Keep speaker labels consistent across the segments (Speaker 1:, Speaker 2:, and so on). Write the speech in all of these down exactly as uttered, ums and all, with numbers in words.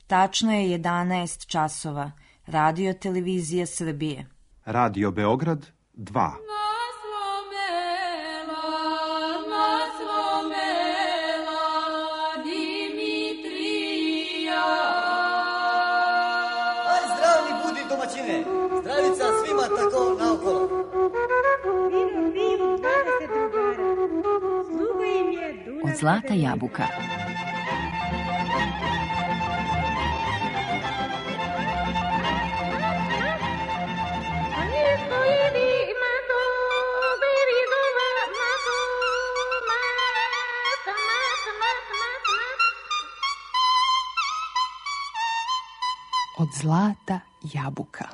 Speaker 1: Tačno je jedanaest časova. Radio Televizija Srbije.
Speaker 2: Radio Beograd dva.
Speaker 3: Zdravica svima tako naokolo.
Speaker 4: Od Zlata jabuka. Od Zlata jabuka.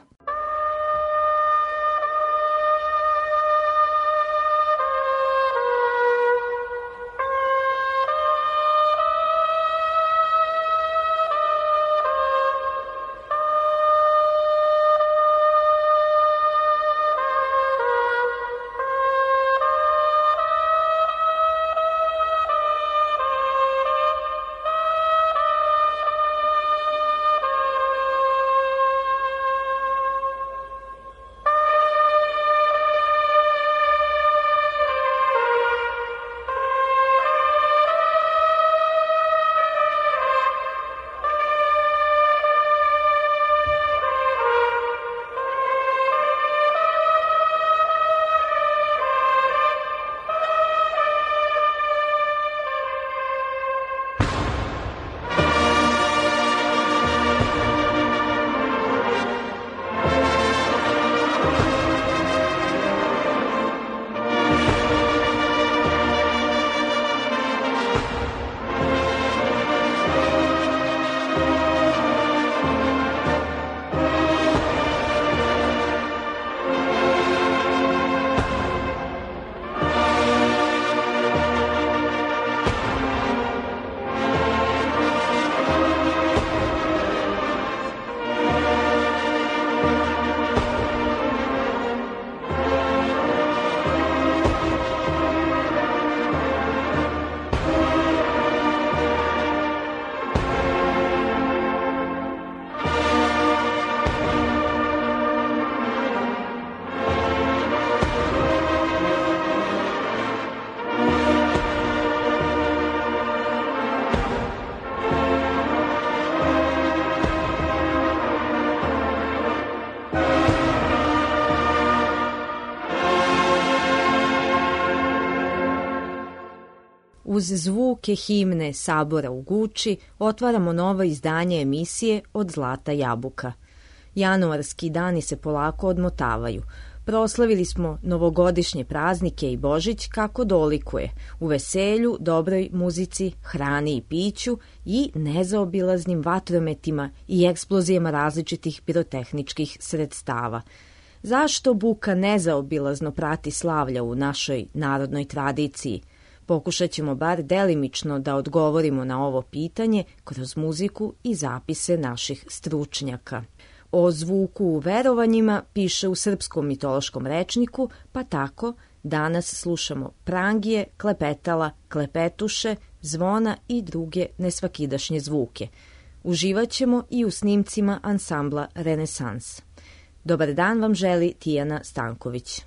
Speaker 1: Uz zvuke himne Sabora u Guči otvaramo novo izdanje emisije Od Zlata jabuka. Januarski dani se polako odmotavaju. Proslavili smo novogodišnje praznike i Božić kako dolikuje, u veselju, dobroj muzici, hrani i piću i nezaobilaznim vatrometima i eksplozijama različitih pirotehničkih sredstava. Zašto buka nezaobilazno prati slavlja u našoj narodnoj tradiciji? Pokušat ćemo bar delimično da odgovorimo na ovo pitanje kroz muziku i zapise naših stručnjaka. O zvuku u verovanjima piše u Srpskom mitološkom rečniku, pa tako danas slušamo prangije, klepetala, klepetuše, zvona i druge nesvakidašnje zvuke. Uživat ćemo i u snimcima ansambla Renesans. Dobar dan vam želi Tijana Stanković.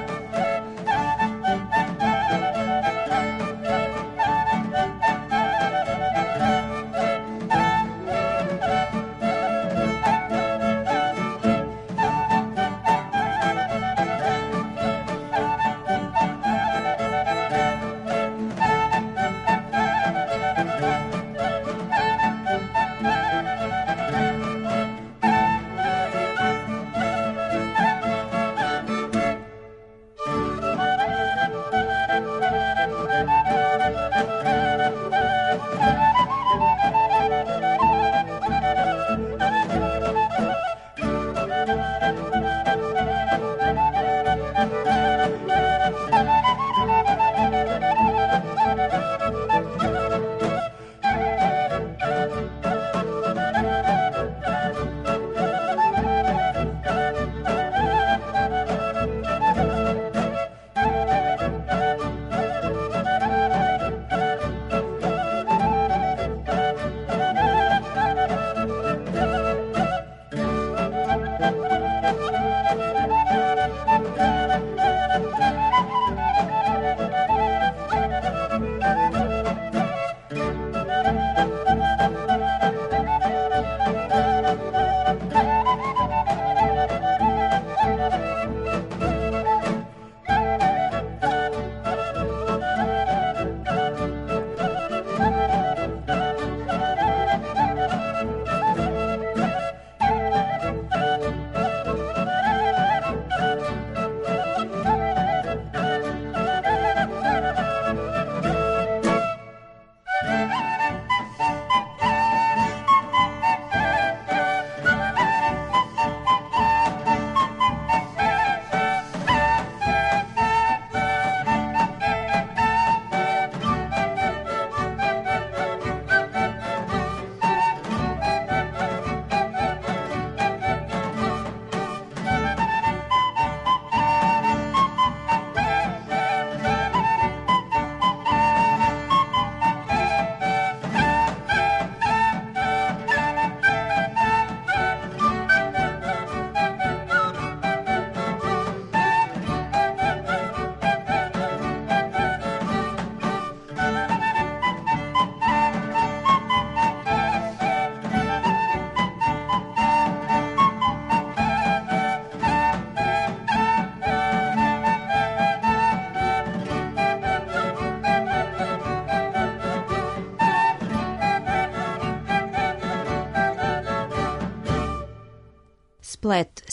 Speaker 5: Thank you.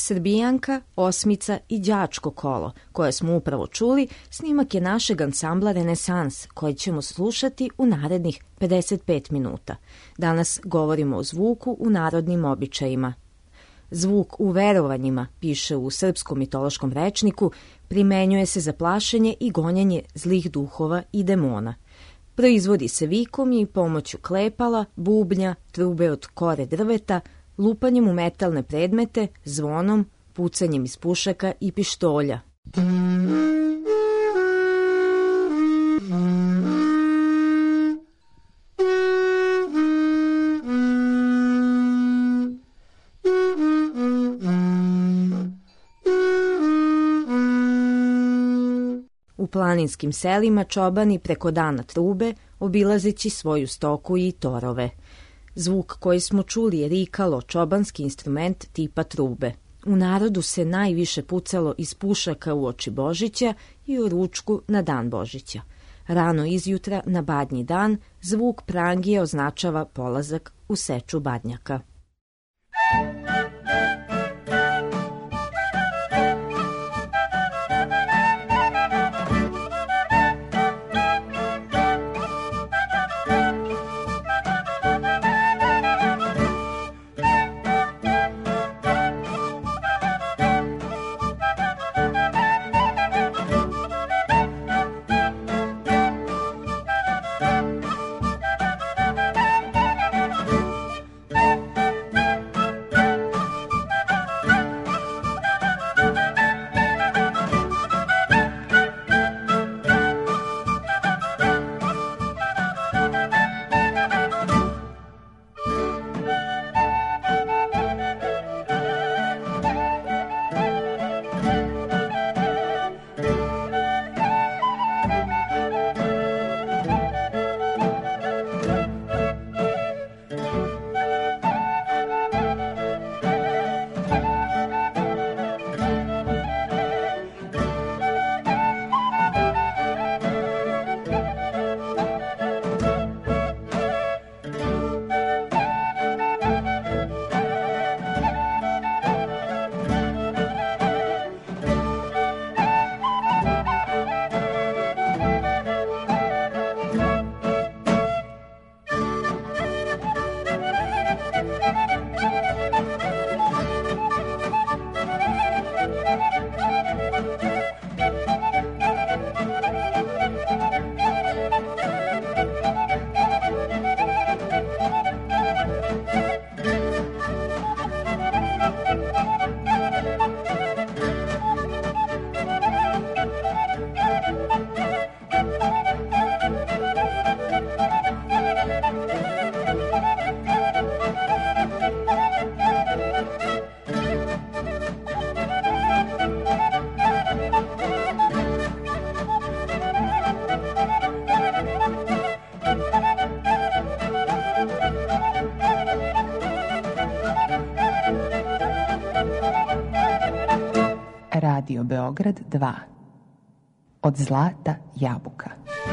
Speaker 1: Srbijanka, Osmica i Đačko kolo, koje smo upravo čuli, snimak je našeg ansambla Renesans, koji ćemo slušati u narednih pedeset pet minuta. Danas govorimo o zvuku u narodnim običajima. Zvuk u verovanjima, piše u Srpskom mitološkom rečniku, primenjuje se za plašenje i gonjenje zlih duhova i demona. Proizvodi se vikom i pomoću klepala, bubnja, trube od kore drveta, lupanjem u metalne predmete, zvonom, pucanjem iz pušaka i pištolja. U planinskim selima čobani preko dana trube, obilazeći svoju stoku i torove. Zvuk koji smo čuli je rikalo, čobanski instrument tipa trube. U narodu se najviše pucalo iz pušaka u oči Božića i u ručku na dan Božića. Rano izjutra na badnji dan zvuk prangije označava polazak u seču badnjaka.
Speaker 4: Radio Beograd dva. Od zlata jabuka.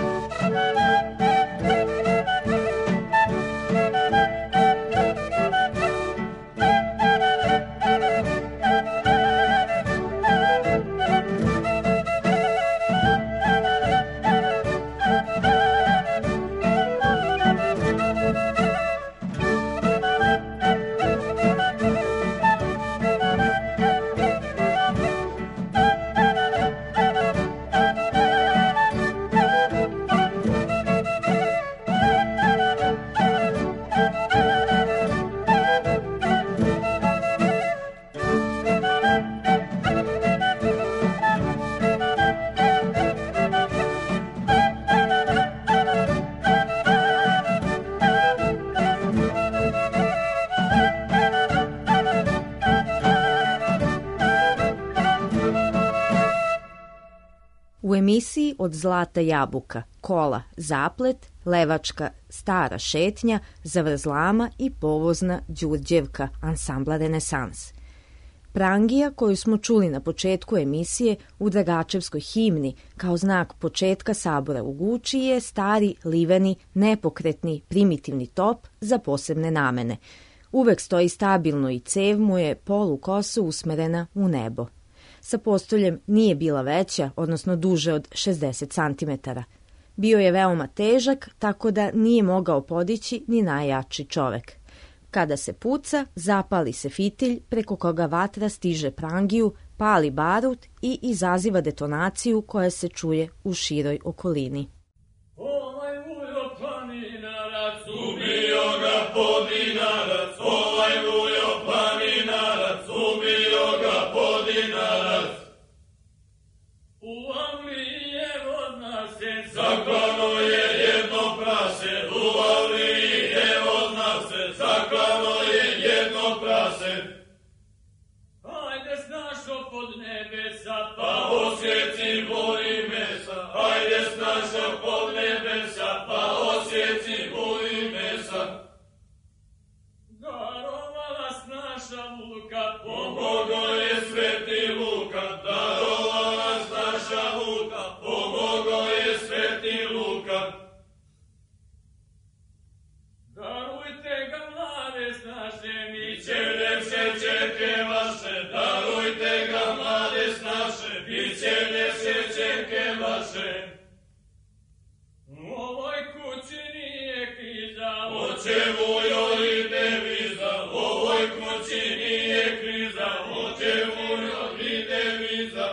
Speaker 1: U emisiji Od zlata jabuka, kola, zaplet, levačka, stara šetnja, zavrzlama i povozna Đurđevka, ansambla Renesans. Prangija koju smo čuli na početku emisije u Dragačevskoj himni kao znak početka sabora u Guči je stari, liveni, nepokretni, primitivni top za posebne namene. Uvek stoji stabilno i cev mu je polukoso usmerena u nebo. Sa postoljem nije bila veća, odnosno duže od šezdeset centimetara. Bio je veoma težak, tako da nije mogao podići ni najjači čovek. Kada se puca, zapali se fitilj preko koga vatra stiže prangiju, pali barut i izaziva detonaciju koja se čuje u široj okolini.
Speaker 5: Ovaj Vujo planinarac, ubio ga Podinarac, ovaj Vujo planinarac, ubio ga Podinarac. U Avliji je vodna se, zaklano je jedno prase, u Avliji je vodna se, zaklano je jedno prase. Hajde snašo pod nebesa, pa osjeci boli mesa, hajde snašo pod nebesa, pa osjeci boli mesa. Darovala snaša Luka, pomogo je sveti Luka, darovala snaša Luka, pomogo je sveti Luka. Darujte ga mlade snaše, mi će lepše čeke vaše, darujte ga mlade snaše, mi će lepše čeke vaše. U ovoj kući nije kriza, oče Vujo i deviza, u ovoj kući nije kriza, oče Vujo i deviza.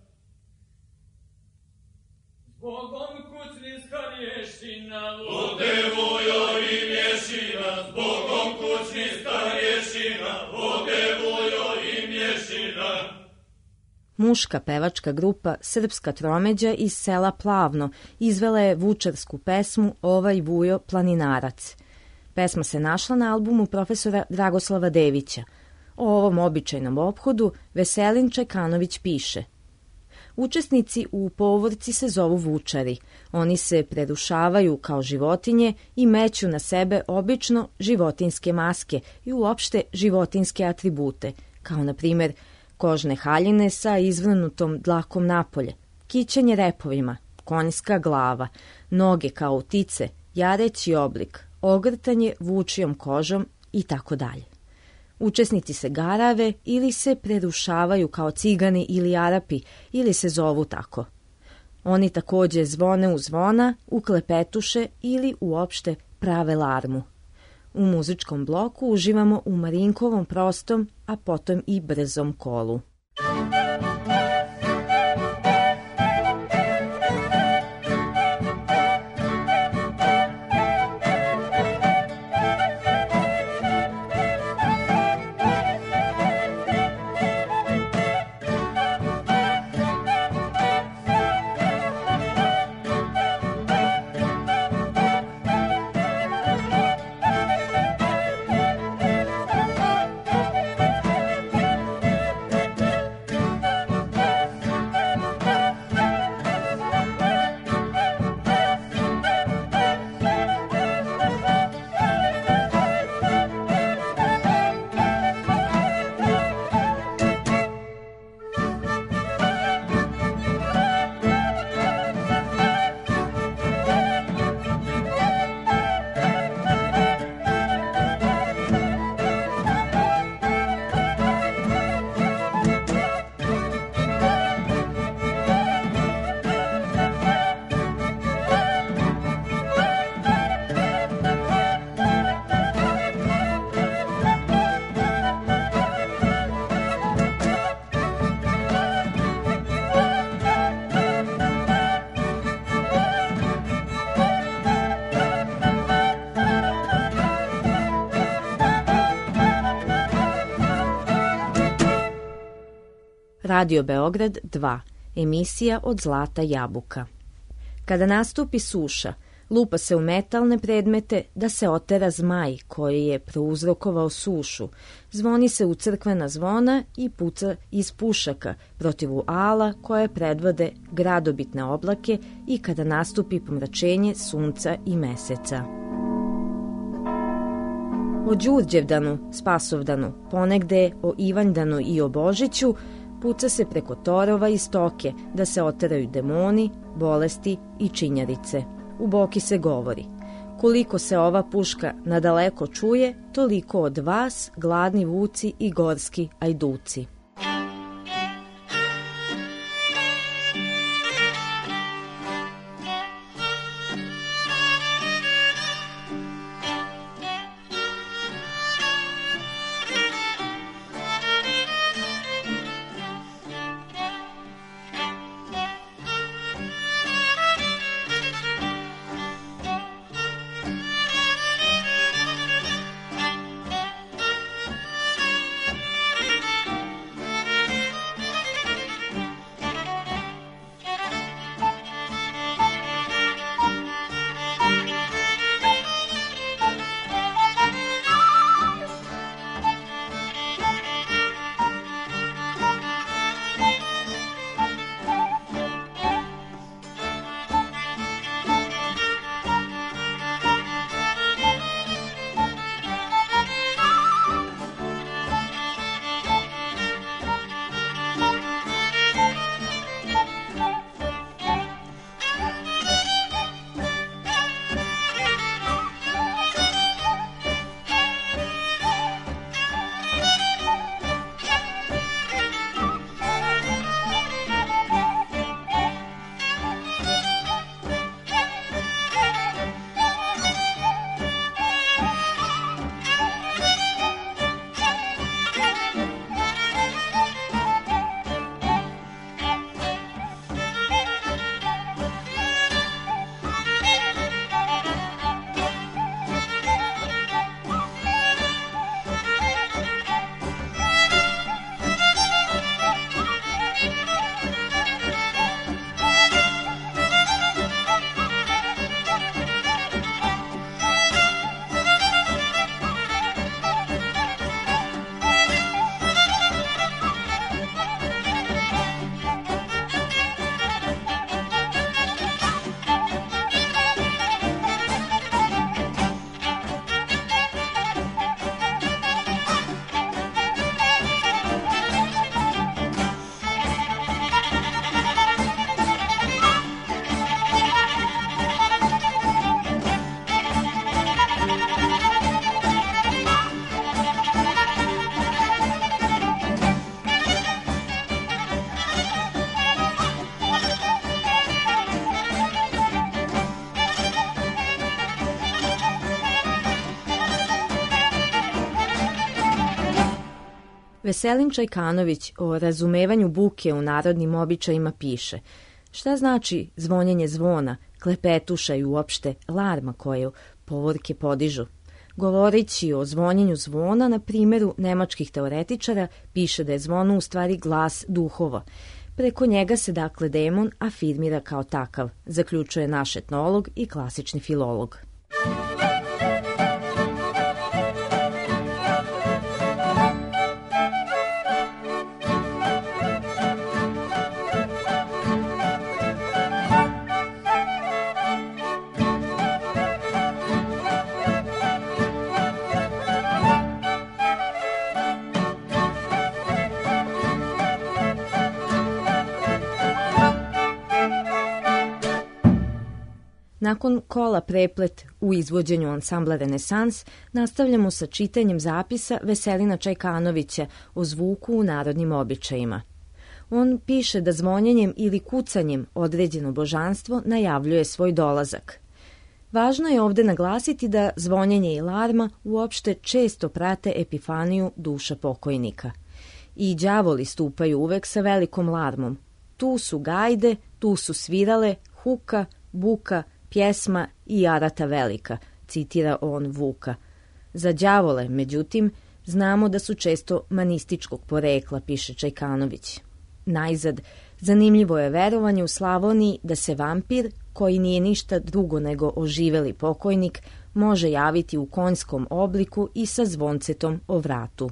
Speaker 5: Zbogom kućninska rješina, ode Vujo i mješina, zbogom kućninska rješina, ode Vujo i mješina.
Speaker 1: Muška pevačka grupa Srpska tromeđa iz sela Plavno izvela je vučarsku pesmu Ovaj Vujo planinarac. Pesma se našla na albumu profesora Dragoslava Devića. O ovom običajnom ophodu Veselin Čekanović piše: Učesnici u povorci se zovu vučari. Oni se prerušavaju kao životinje i meću na sebe obično životinske maske i uopšte životinske atribute, kao na primjer kožne haljine sa izvrnutom dlakom napolje, kićenje repovima, konjska glava, noge kao utice, jareći oblik, ogrtanje vučijom kožom i tako dalje. Učesnici se garave ili se prerušavaju kao cigani ili Arapi ili se zovu tako. Oni takođe zvone u zvona, uklepetuše ili uopšte prave larmu. U muzičkom bloku uživamo u Marinkovom prostom, a potom i brzom kolu. Radio Beograd dva, emisija Od zlata jabuka. Kada nastupi suša, lupa se u metalne predmete da se otera zmaj koji je prouzrokovao sušu, zvoni se u crkvena zvona i puca iz pušaka protiv ala koje predvode gradobitne oblake i kada nastupi pomračenje sunca i meseca. O Đurđevdanu, Spasovdanu, ponegde o Ivanjdanu i o Božiću puca se preko torova i stoke da se oteraju demoni, bolesti i činjarice. U Boki se govori: Koliko se ova puška nadaleko čuje, toliko od vas, gladni vuci i gorski ajduci. Veselin Čajkanović o razumevanju buke u narodnim običajima piše: šta znači zvonjenje zvona, klepetuša i uopšte larma koju povorke podižu? Govoreći o zvonjenju zvona na primjeru nemačkih teoretičara, piše da je zvono u stvari glas duhova. Preko njega se dakle demon afirmira kao takav, zaključuje naš etnolog i klasični filolog. Nakon kola preplet u izvođenju ansambla Renesans, nastavljamo sa čitanjem zapisa Veselina Čajkanovića o zvuku u narodnim običajima. On piše da zvonjenjem ili kucanjem određeno božanstvo najavljuje svoj dolazak. Važno je ovde naglasiti da zvonjenje i larma uopšte često prate epifaniju duša pokojnika. I đavoli stupaju uvek sa velikom larmom. Tu su gajde, tu su svirale, huka, buka, pjesma i jarata velika, citira on Vuka. Za đavole, međutim, znamo da su često manističkog porekla, piše Čajkanović. Najzad, zanimljivo je verovanje u Slavoniji da se vampir, koji nije ništa drugo nego oživeli pokojnik, može javiti u konjskom obliku i sa zvoncetom o vratu.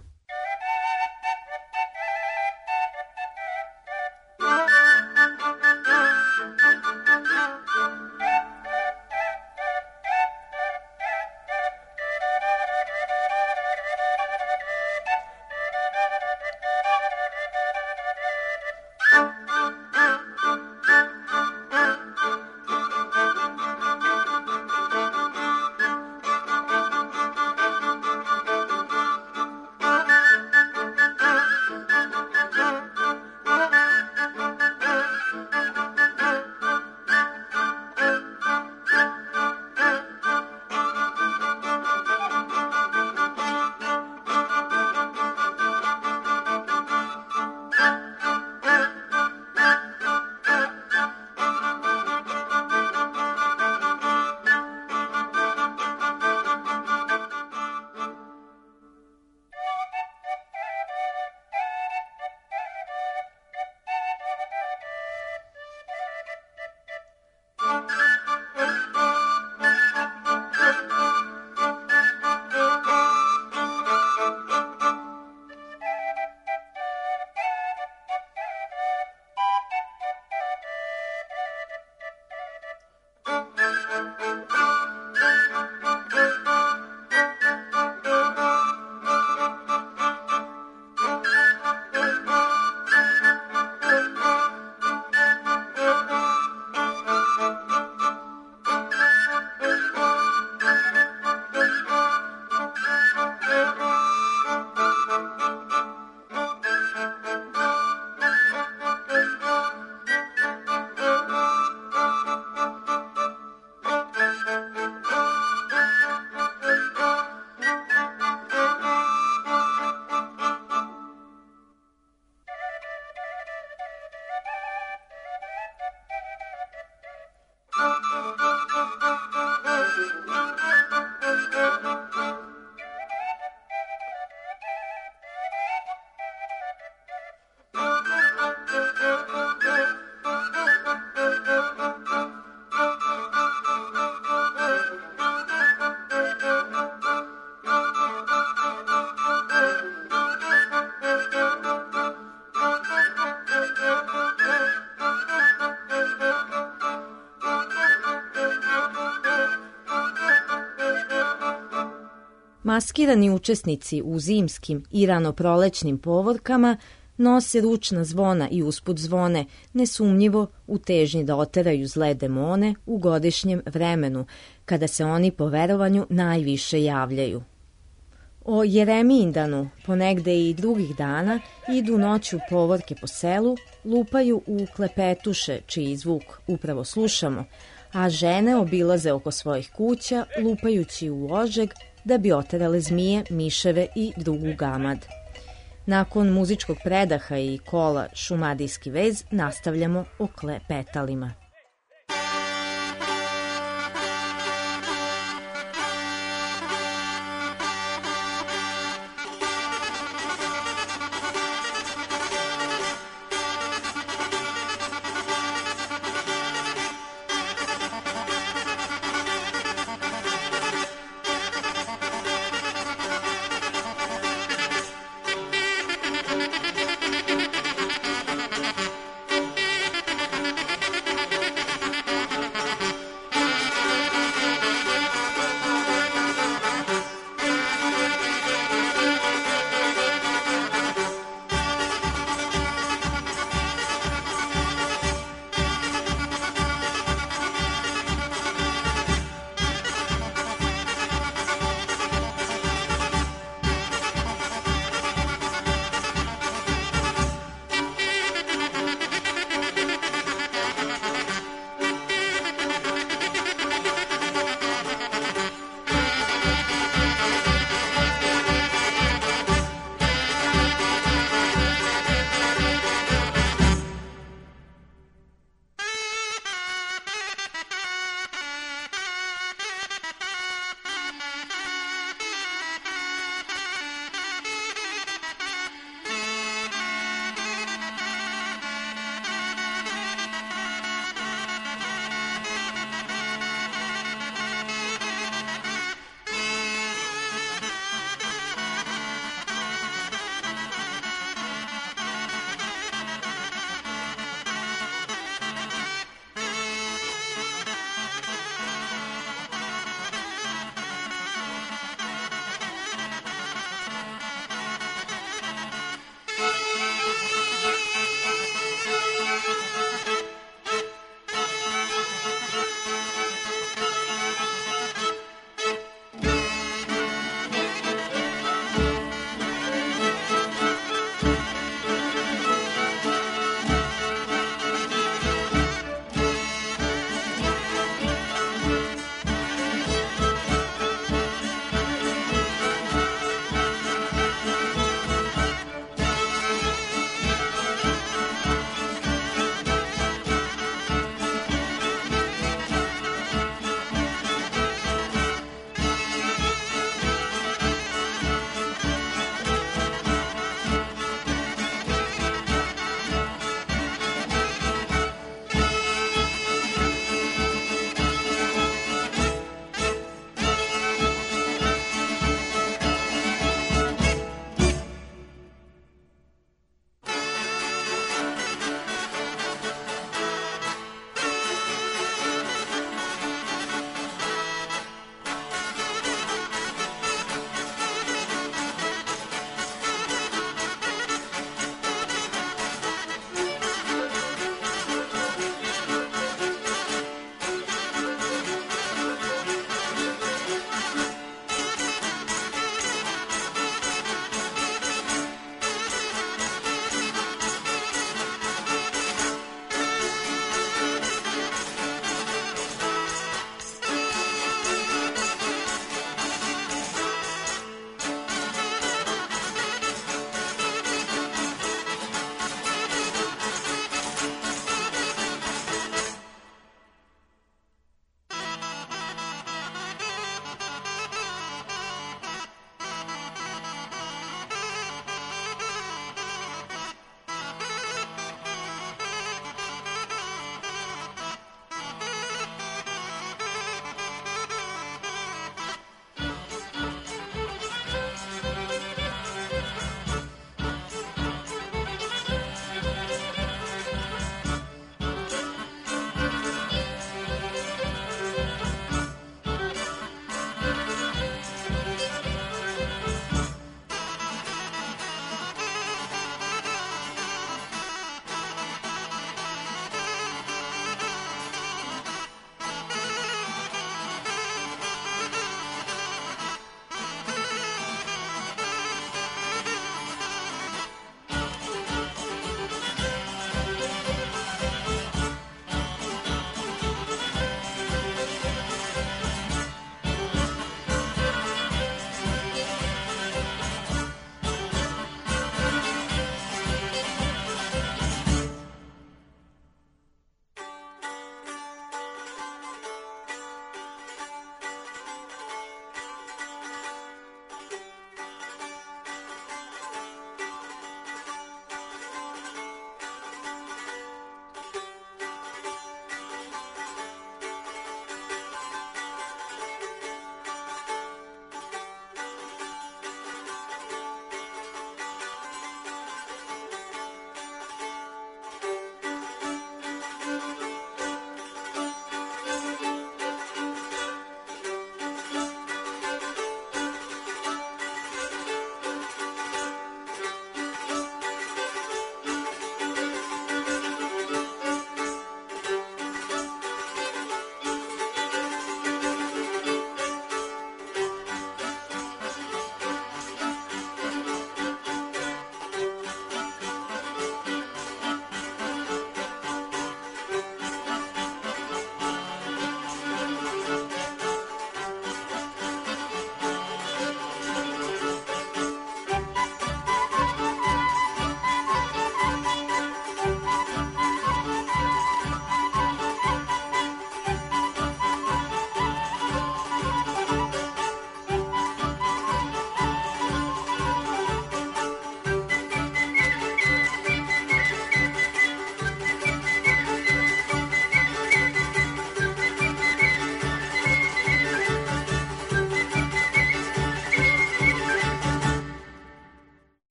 Speaker 1: Maskirani učesnici u zimskim i ranoprolećnim povorkama nose ručna zvona i usput zvone, nesumnjivo u težnji da oteraju zle demone u godišnjem vremenu, kada se oni po verovanju najviše javljaju. O Jeremijindanu, ponegde i drugih dana, idu noću povorke po selu, lupaju u klepetuše, čiji zvuk upravo slušamo, a žene obilaze oko svojih kuća, lupajući u ožeg, da bi oterale zmije, miševe i drugu gamad. Nakon muzičkog predaha i kola Šumadijski vez nastavljamo o klepetalima.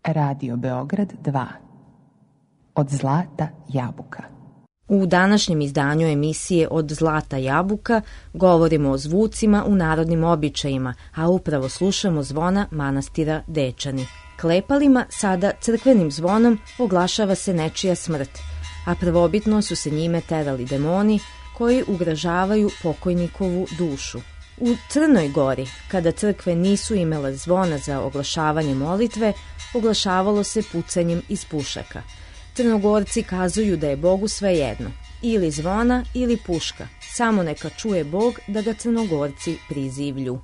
Speaker 4: Radio Beograd dva. Od zlata jabuka.
Speaker 1: U današnjem izdanju emisije Od zlata jabuka govorimo o zvucima u narodnim običajima, a upravo slušamo zvona manastira Dečani. Klepalima, sada crkvenim zvonom, oglašava se nečija smrt, a prvobitno su se njime terali demoni koji ugrožavaju pokojnikovu dušu. U Crnoj Gori, kada crkve nisu imale zvona za oglašavanje molitve, oglašavalo se pucanjem iz pušaka. Crnogorci kazuju da je Bogu svejedno, ili zvona ili puška, samo neka čuje Bog da ga Crnogorci prizivlju.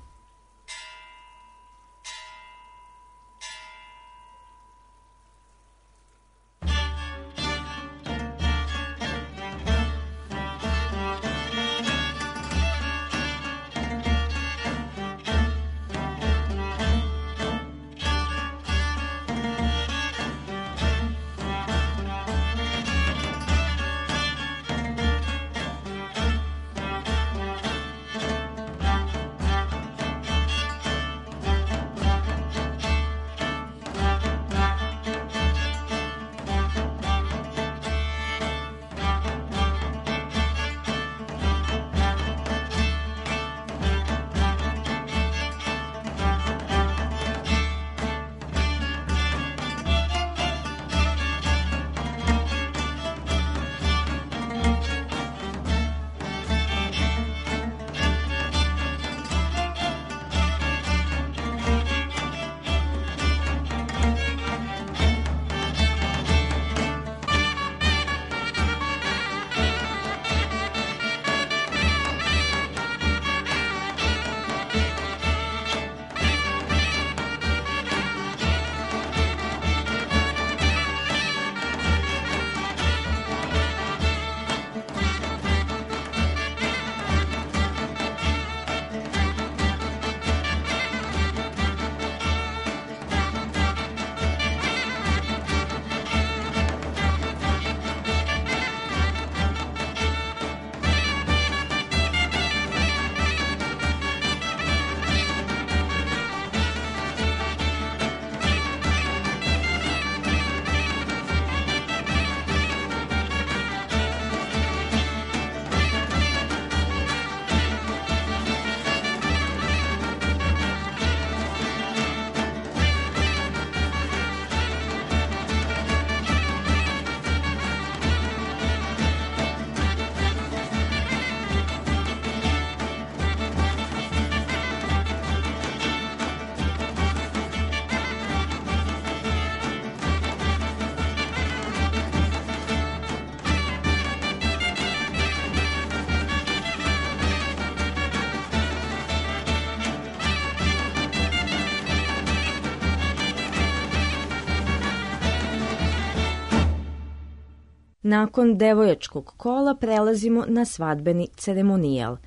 Speaker 1: Nakon devojačkog kola prelazimo na svadbeni ceremonijal.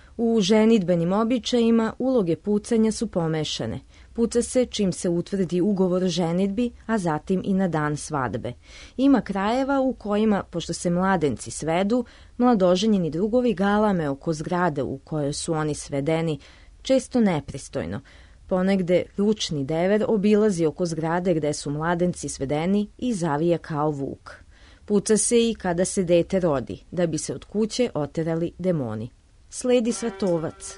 Speaker 1: U ženidbenim običajima uloge pucanja su pomešane. Puca se čim se utvrdi ugovor o ženidbi, a zatim i na dan svadbe. Ima krajeva u kojima, pošto se mladenci svedu, mladoženjeni drugovi galame oko zgrade u kojoj su oni svedeni, često nepristojno. Ponegde ručni dever obilazi oko zgrade gde su mladenci svedeni i zavija kao vuk. Puca se i kada se dete rodi, da bi se od kuće oterali demoni. Sledi svatovac.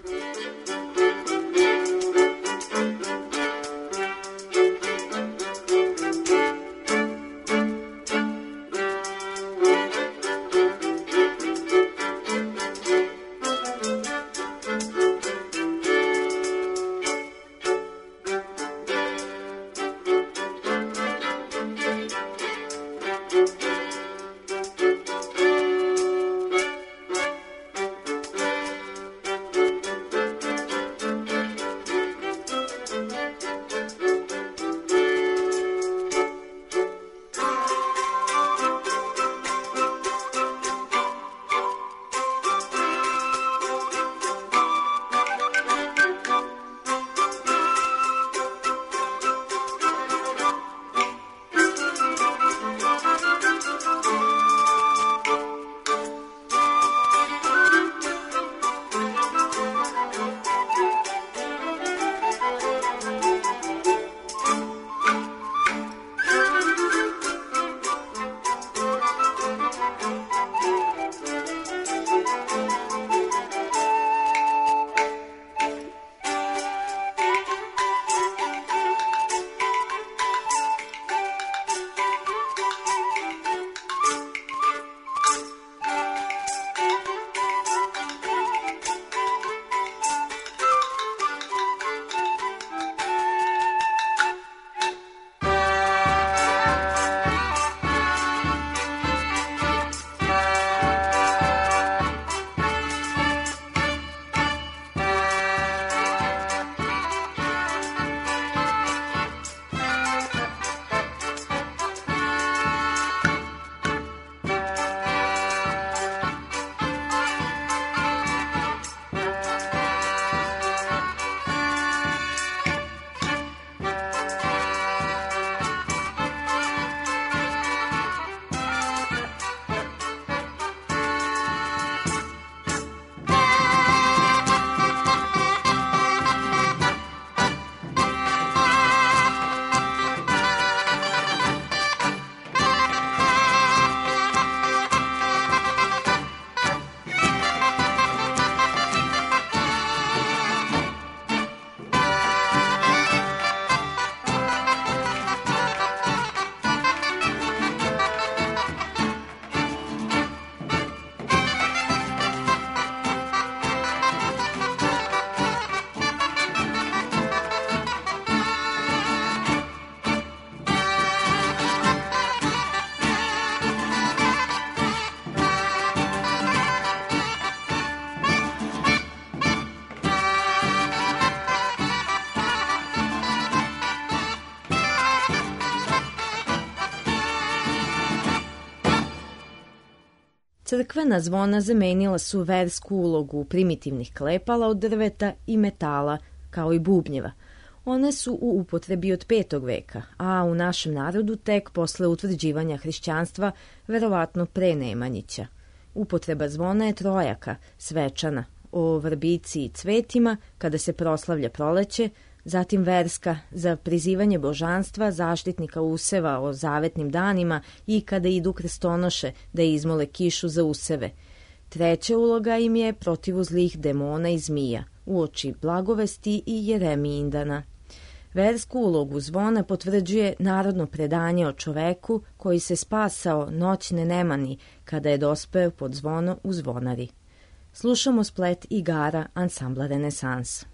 Speaker 1: Crkvena zvona zamenila su versku ulogu primitivnih klepala od drveta i metala, kao i bubnjeva. One su u upotrebi od petog veka, a u našem narodu tek posle utvrđivanja hrišćanstva, verovatno pre Nemanjića. Upotreba zvona je trojaka, svečana, o vrbici i cvetima, kada se proslavlja proleće, zatim verska, za prizivanje božanstva, zaštitnika useva o zavetnim danima i kada idu krestonoše da izmole kišu za useve. Treća uloga im je protiv zlih demona i zmija, uoči blagovesti i Jeremijindana. Versku ulogu zvona potvrđuje narodno predanje o čoveku koji se spasao noćne nemani kada je dospeo pod zvono u zvonari. Slušamo splet igara ansambla Renesans.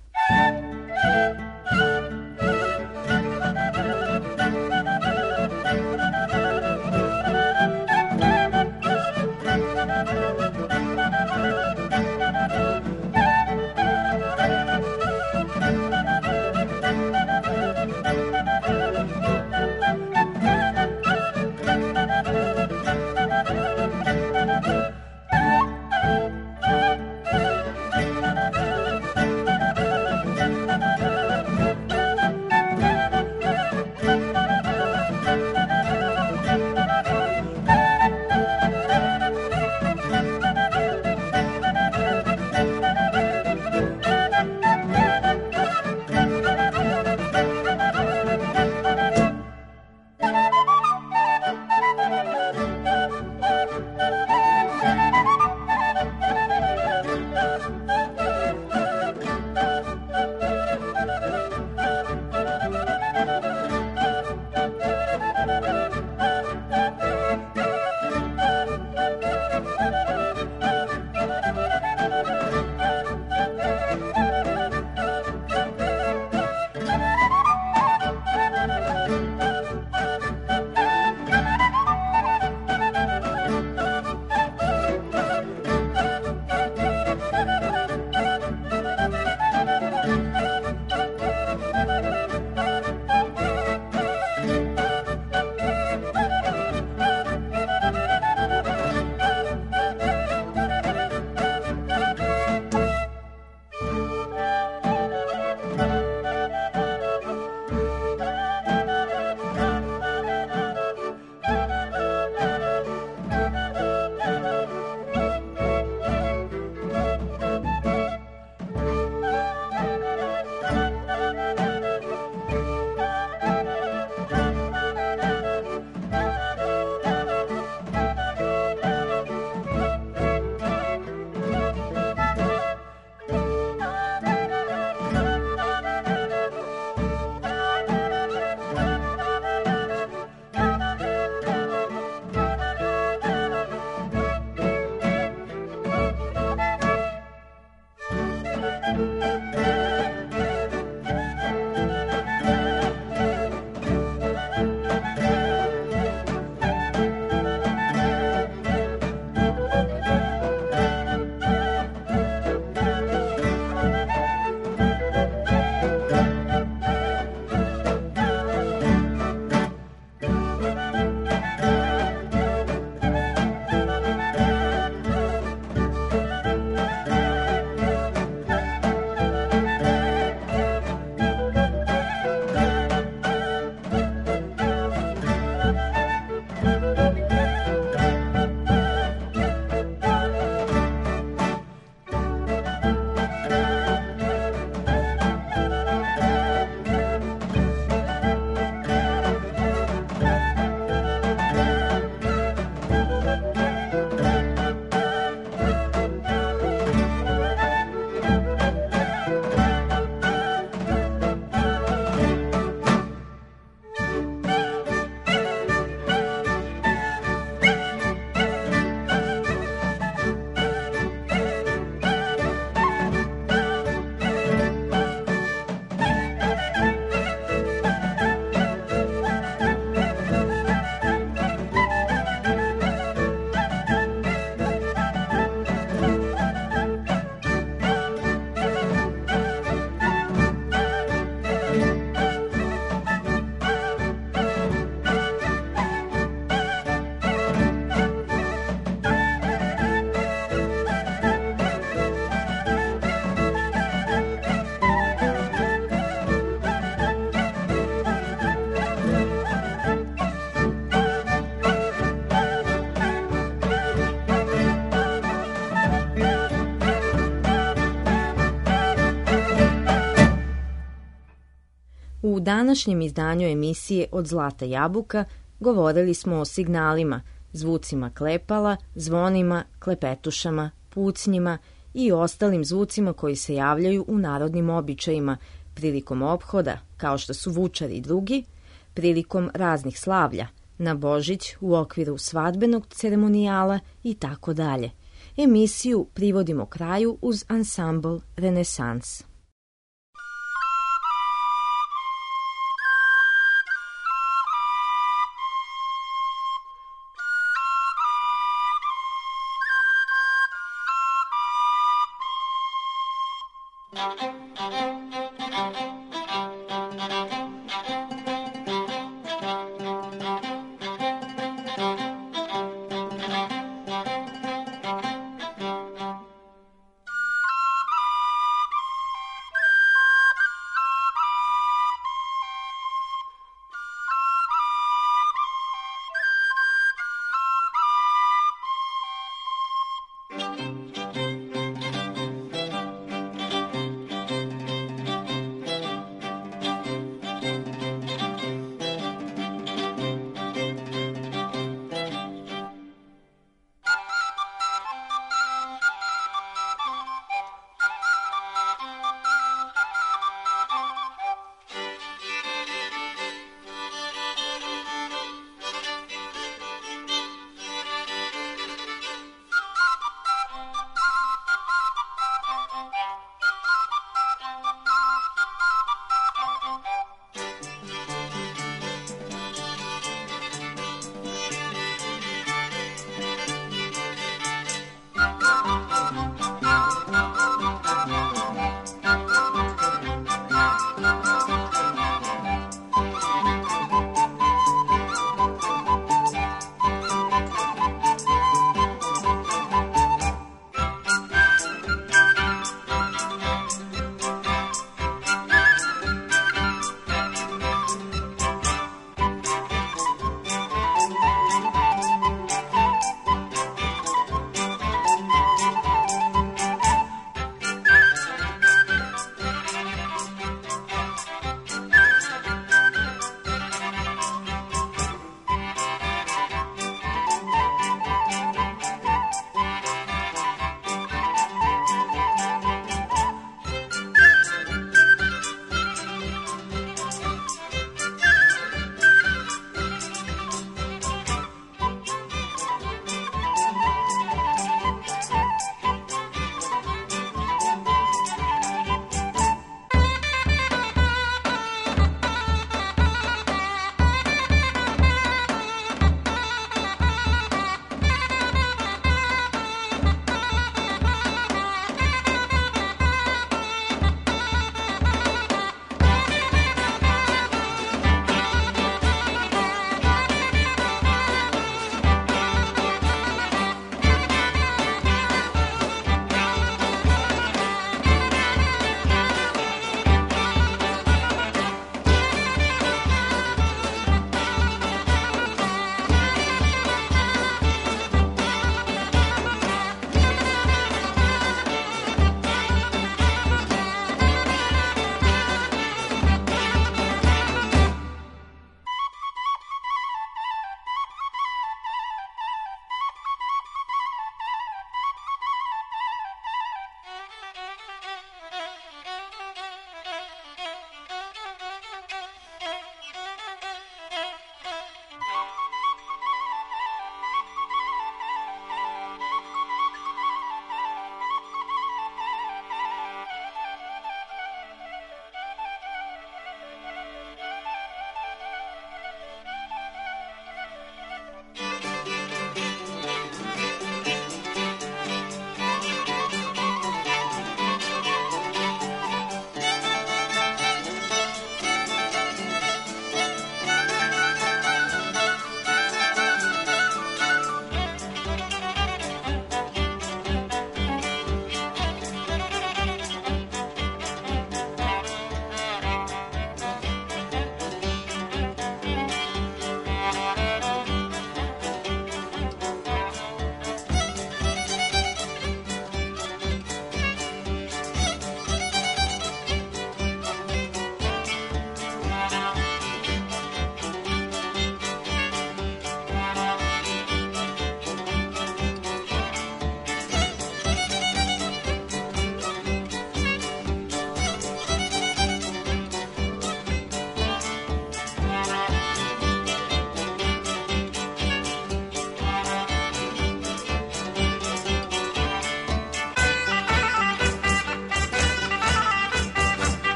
Speaker 1: U današnjem izdanju emisije Od zlata jabuka govorili smo o signalima, zvucima klepala, zvonima, klepetušama, pucnjima i ostalim zvucima koji se javljaju u narodnim običajima prilikom ophoda, kao što su vučari i drugi, prilikom raznih slavlja, na Božić u okviru svadbenog ceremonijala i tako dalje. Emisiju privodimo kraju uz ansambl Renesans.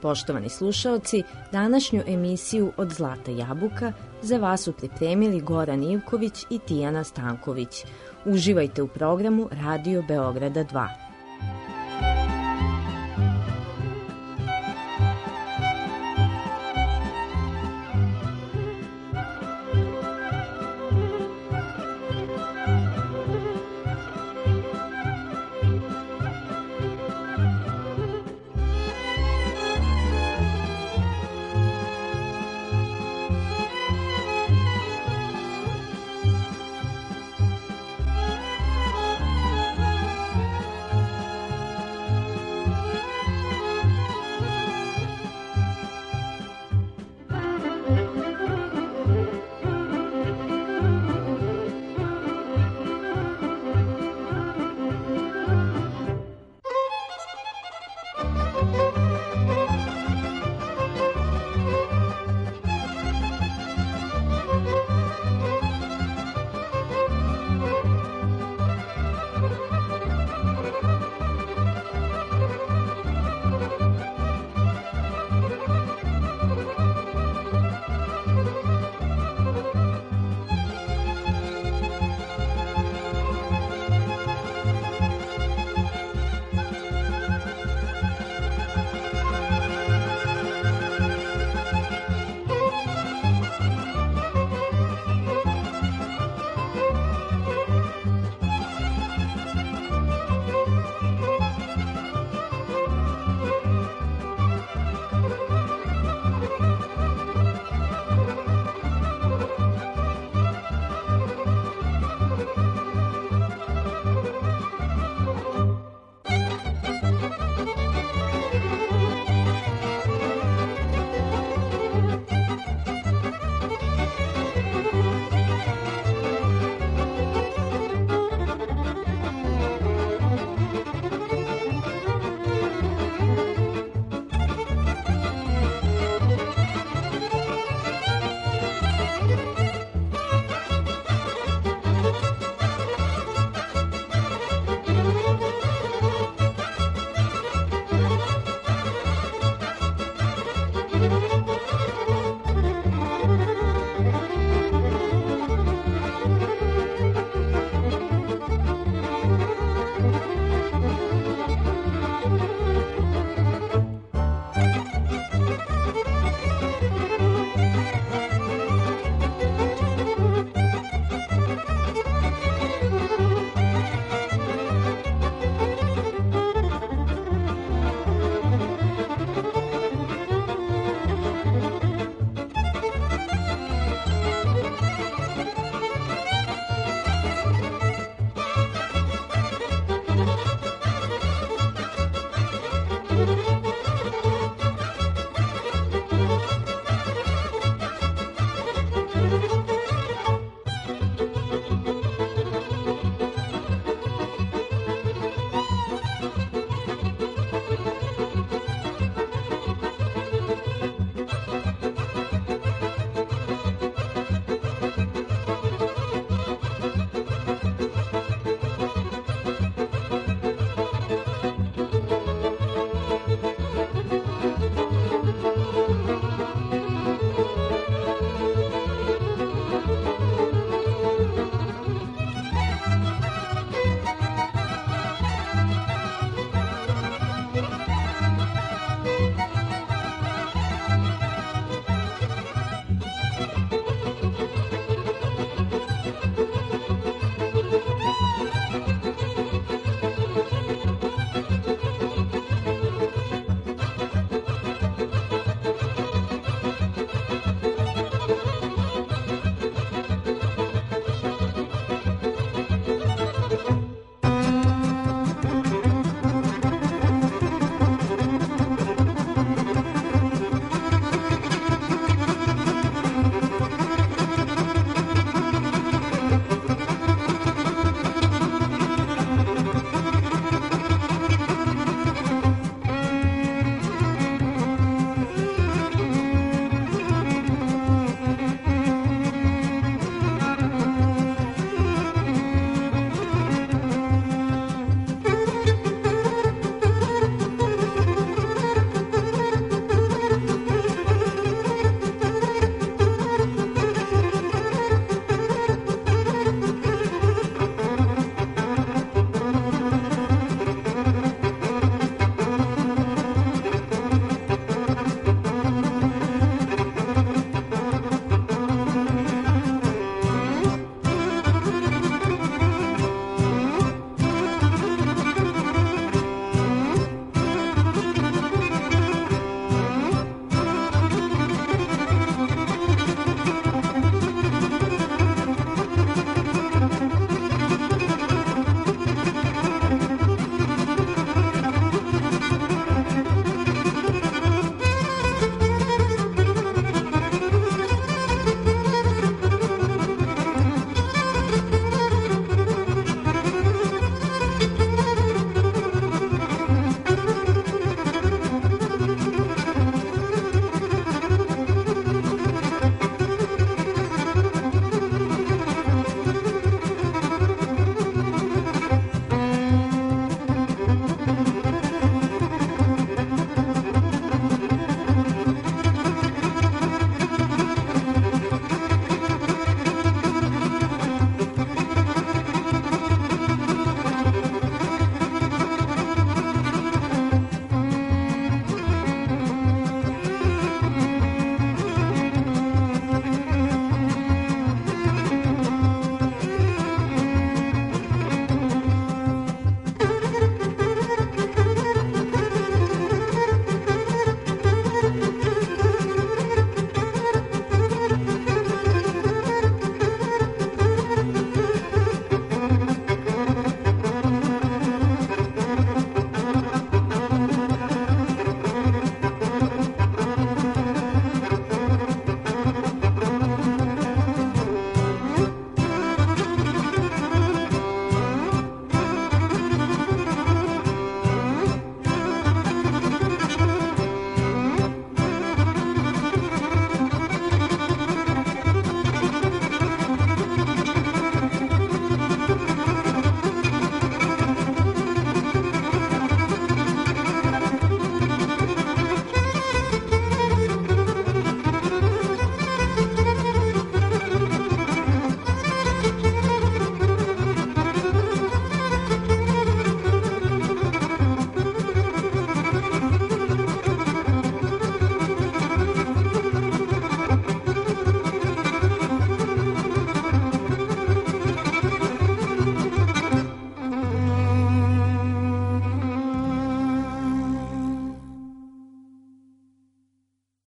Speaker 1: Poštovani slušaoci, današnju emisiju Od zlata jabuka za vas su pripremili Goran Ivković i Tijana Stanković. Uživajte u programu Radio Beograda dva.